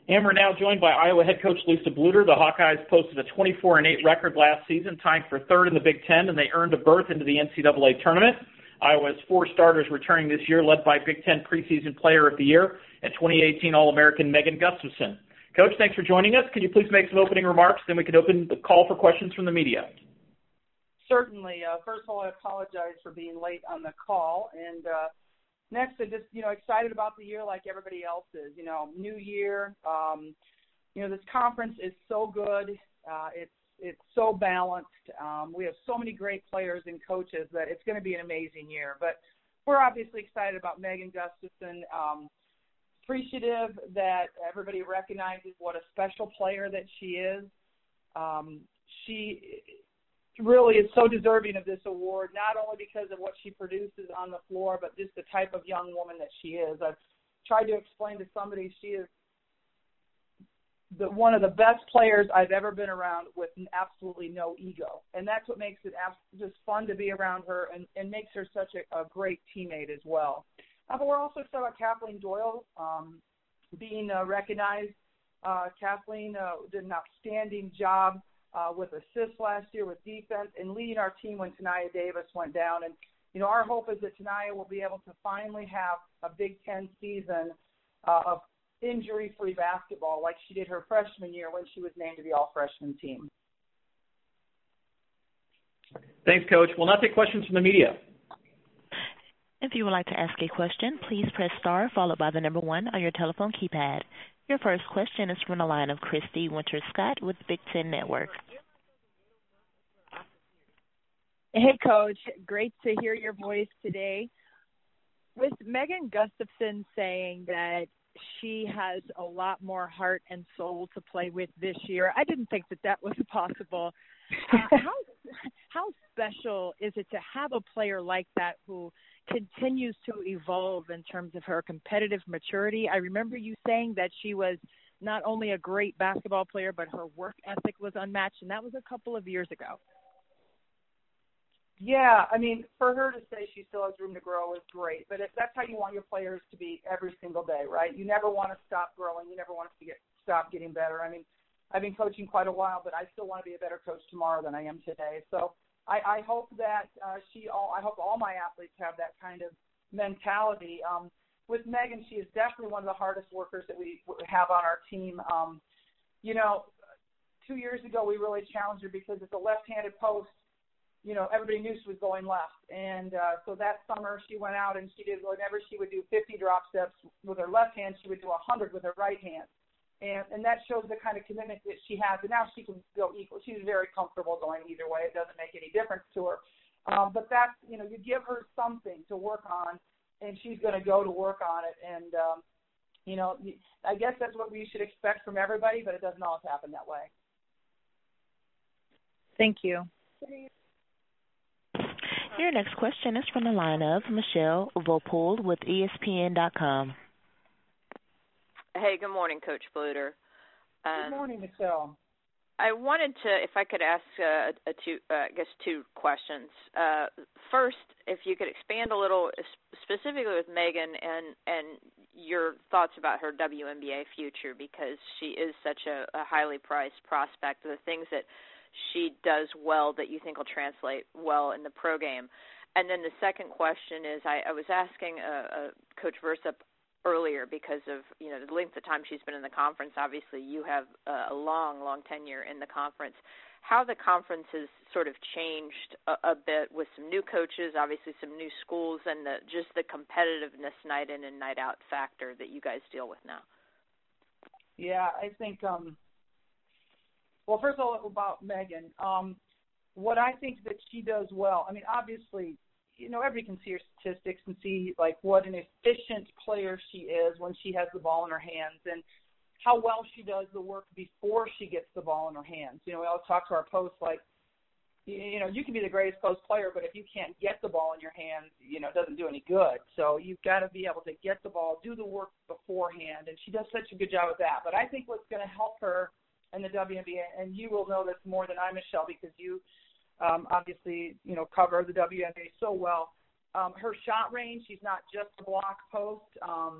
And we're now joined by Iowa head coach Lisa Bluder. The Hawkeyes posted a 24-8 record last season, tying for third in the Big Ten, and they earned a berth into the NCAA tournament. Iowa has 4 starters returning this year, led by Big Ten preseason player of the year and 2018 All-American Megan Gustafson. Coach, thanks for joining us. Can you please make some opening remarks? Then we can open the call for questions from the media. Certainly. First of all, I apologize for being late on the call. And next, I'm just, excited about the year like everybody else is. New year. This conference is so good. It's so balanced. We have so many great players and coaches that it's going to be an amazing year. But we're obviously excited about Megan Gustafson. Appreciative that everybody recognizes what a special player that she is. She really is so deserving of this award, not only because of what she produces on the floor, but just the type of young woman that she is. I've tried to explain to somebody she is one of the best players I've ever been around with absolutely no ego. And that's what makes it just fun to be around her and makes her such a great teammate as well. But we're also excited about Kathleen Doyle being recognized. Kathleen did an outstanding job with assists last year, with defense, and leading our team when Tania Davis went down. And, our hope is that Tania will be able to finally have a Big Ten season of injury-free basketball like she did her freshman year when she was named to the all-freshman team. Thanks, Coach. We'll now take questions from the media. If you would like to ask a question, please press star followed by the number 1 on your telephone keypad. Your first question is from the line of Christy Winter-Scott with Big Ten Network. Hey, Coach. Great to hear your voice today. With Megan Gustafson saying that she has a lot more heart and soul to play with this year, I didn't think that was possible. How special is it to have a player like that who continues to evolve in terms of her competitive maturity? I remember you saying that she was not only a great basketball player, but her work ethic was unmatched, and that was a couple of years ago. Yeah, for her to say she still has room to grow is great, but that's how you want your players to be every single day, right? You never want to stop growing. You never want to stop getting better. I've been coaching quite a while, but I still want to be a better coach tomorrow than I am today. So I hope that I hope all my athletes have that kind of mentality. With Megan, she is definitely one of the hardest workers that we have on our team. 2 years ago, we really challenged her because it's a left-handed post. Everybody knew she was going left. And so that summer she went out and she did whenever she would do 50 drop steps with her left hand, she would do 100 with her right hand. And that shows the kind of commitment that she has. And now she can go equal. She's very comfortable going either way. It doesn't make any difference to her. But that's, you give her something to work on, and she's going to go to work on it. And, I guess that's what we should expect from everybody, but it doesn't always happen that way. Thank you. Your next question is from the line of Michelle Vopold with ESPN.com. Hey, good morning, Coach Bluder. Good morning, Michelle. I wanted to, if I could ask two questions. First, if you could expand a little, specifically with Megan and your thoughts about her WNBA future, because she is such a highly prized prospect. The things that she does well that you think will translate well in the pro game. And then the second question is, I was asking Coach Versa earlier because of the length of time she's been in the conference. Obviously, you have a long tenure in the conference. How the conference has sort of changed a bit with some new coaches, obviously some new schools, and just the competitiveness night in and night out factor that you guys deal with now. Yeah, I think. Well, first of all, about Megan, what I think that she does well. Obviously, everybody can see her statistics and see what an efficient player she is when she has the ball in her hands, and how well she does the work before she gets the ball in her hands. We always talk to our posts you can be the greatest post player, but if you can't get the ball in your hands, it doesn't do any good. So you've got to be able to get the ball, do the work beforehand, and she does such a good job with that. But I think what's going to help her in the WNBA, and you will know this more than I, Michelle, because you obviously, cover the WNBA so well. Her shot range, she's not just a block post.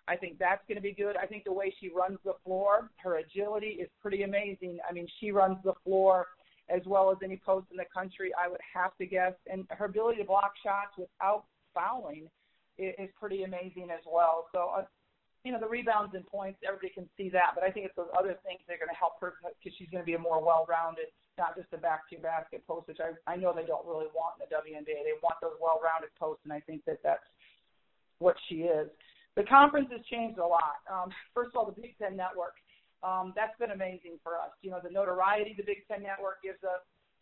I think that's going to be good. I think the way she runs the floor, her agility is pretty amazing. I mean, she runs the floor as well as any post in the country, I would have to guess. And her ability to block shots without fouling is pretty amazing as well. So, the rebounds and points, everybody can see that. But I think it's those other things that are going to help her because she's going to be a more well-rounded, not just a back-to-basket post, which I know they don't really want in the WNBA. They want those well-rounded posts, and I think that that's what she is. The conference has changed a lot. First of all, the Big Ten Network. That's been amazing for us. The notoriety the Big Ten Network gives us,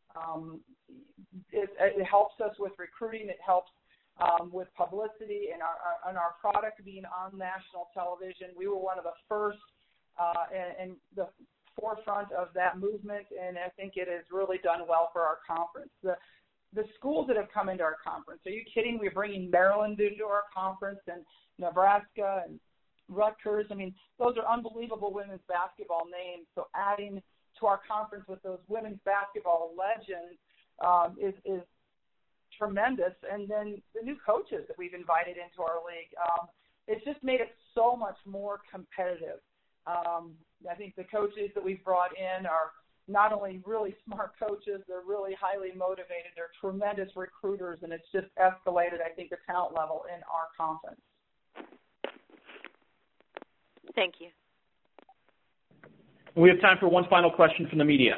it helps us with recruiting. It helps with publicity and our product being on national television. We were one of the first and the forefront of that movement, and I think it has really done well for our conference. The schools that have come into our conference, are you kidding? We're bringing Maryland into our conference and Nebraska and Rutgers. I mean, those are unbelievable women's basketball names. So adding to our conference with those women's basketball legends is tremendous. And then the new coaches that we've invited into our league, it's just made it so much more competitive. I think the coaches that we've brought in are not only really smart coaches, they're really highly motivated. They're tremendous recruiters, and it's just escalated, I think, the talent level in our conference. Thank you. We have time for one final question from the media.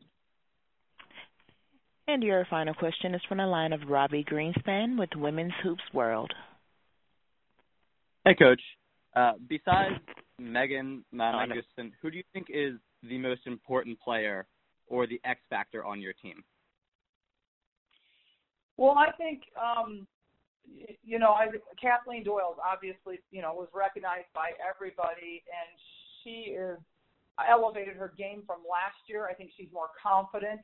And your final question is from the line of Robbie Greenspan with Women's Hoops World. Hey, Coach. Besides Megan Gustafson, who do you think is the most important player or the X factor on your team? Well, I think, Kathleen Doyle obviously, was recognized by everybody, and she is elevated her game from last year. I think she's more confident.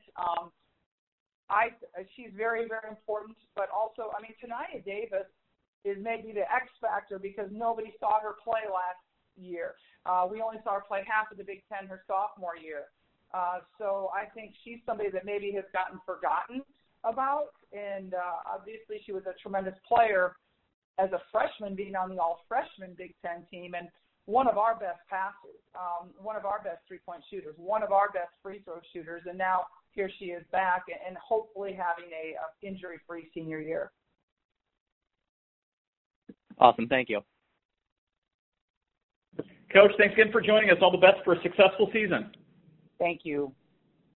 She's very, very important, but also, Tania Davis is maybe the X factor because nobody saw her play last year. We only saw her play half of the Big Ten her sophomore year. So I think she's somebody that maybe has gotten forgotten about, and obviously she was a tremendous player as a freshman, being on the all-freshman Big Ten team, and one of our best passers, one of our best three-point shooters, one of our best free-throw shooters, and now here she is back and hopefully having a injury-free senior year. Awesome. Thank you. Coach, thanks again for joining us. All the best for a successful season. Thank you.